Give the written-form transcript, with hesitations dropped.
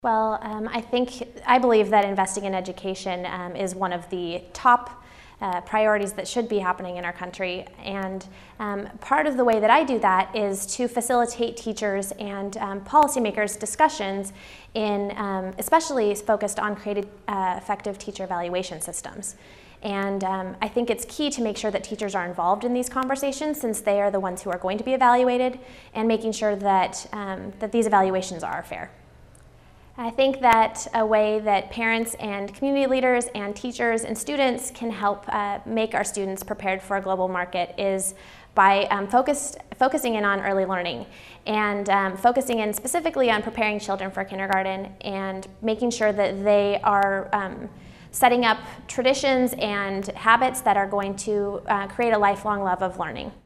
Well, I believe that investing in education is one of the top priorities that should be happening in our country. And part of the way that I do that is to facilitate teachers and policymakers discussions in especially focused on creating effective teacher evaluation systems. And I think it's key to make sure that teachers are involved in these conversations, since they are the ones who are going to be evaluated, and making sure that, that these evaluations are fair. I think that a way that parents and community leaders and teachers and students can help make our students prepared for a global market is by focusing in on early learning and focusing in specifically on preparing children for kindergarten and making sure that they are setting up traditions and habits that are going to create a lifelong love of learning.